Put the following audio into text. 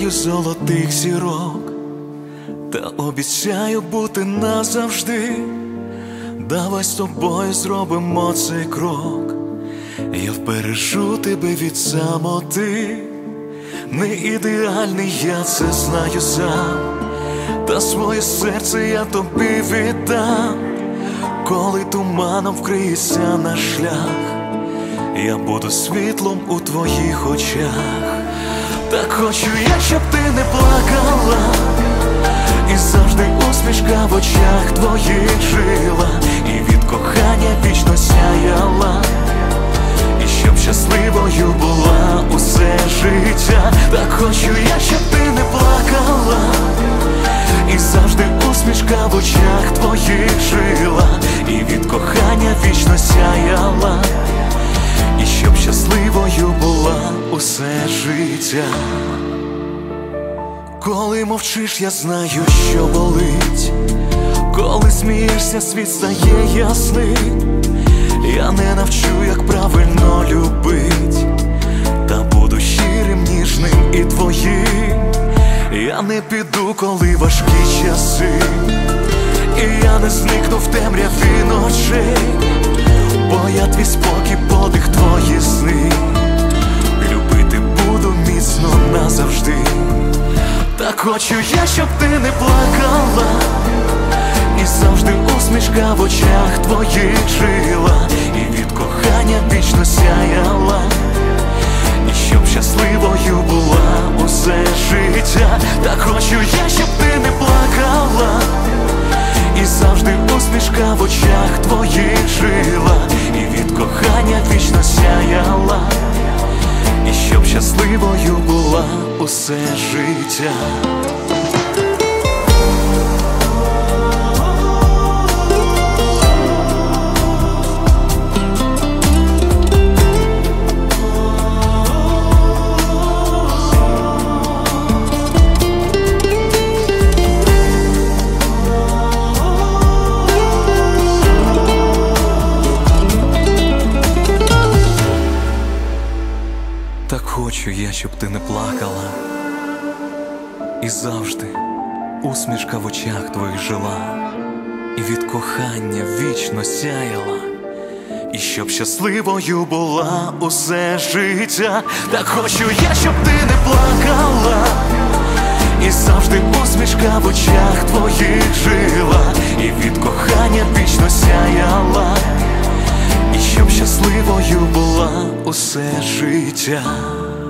чекаю золотих зірок, та обіцяю бути назавжди. Давай з тобою зробимо цей крок, я вбережу тебе від самоти. Не ідеальний, я це знаю сам, та своє серце я тобі віддам. Коли туманом вкриється наш шлях, я буду світлом у твоїх очах. Так хочу я, щоб ти не плакала, і завжди усмішка в очах твоїх жила, і від кохання вічно сяяла, і щоб щасливою була усе життя. Так хочу я, щоб ти не плакала, і завжди усмішка в очах твоїх жила, і від кохання вічно сяяла, і щоб щасливою була усе життя. Коли мовчиш, я знаю, що болить. Коли смієшся, світ стає ясним. Я не навчу, як правильно любить, та буду щирим, ніжним і твоїм. Я не піду, коли важкі часи, і я не зникну в темряві ночей, бо я твій спокій, подих, твої сни. Любити буду міцно назавжди. Так хочу я, щоб ти не плакала, і завжди усмішка в очах твоїх жила, і від кохання вічно сяяла, і щоб щасливою була усе життя. Так хочу я, щоб ти не плакала, і завжди усмішка в очах твоїх жила, і від кохання вічно сяяла, і щоб щасливою була усе життя. Так хочу я, щоб ти не плакала, і завжди усмішка в очах твоїх жила, і від кохання вічно сяяла, і щоб щасливою була усе життя. Так хочу я, щоб ти не плакала, і завжди усмішка в очах твоїх жила, і від кохання вічно сяяла, і щоб щасливою була усе життя.